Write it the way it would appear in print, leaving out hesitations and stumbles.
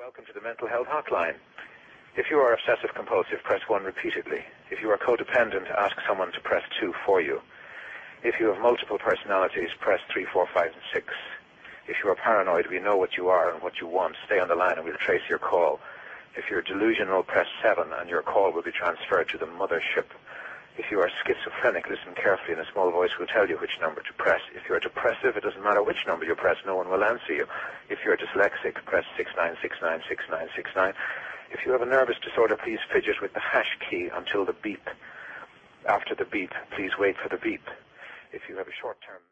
Welcome to the Mental Health Hotline. If you are obsessive compulsive, press 1 repeatedly. If you are codependent, ask someone to press 2 for you. If you have multiple personalities, press 3, 4, 5, and 6. If you are paranoid, we know what you are and what you want. Stay on the line and we'll trace your call. If you're delusional, press 7 and your call will be transferred to the mothership. If you are schizophrenic, listen carefully and a small voice will tell you which number to press. If you're depressive, it doesn't matter which number you press, no one will answer you. If you're dyslexic, press 69696969. If you have a nervous disorder, please fidget with the hash key until the beep. After the beep, please wait for the beep. If you have a short-term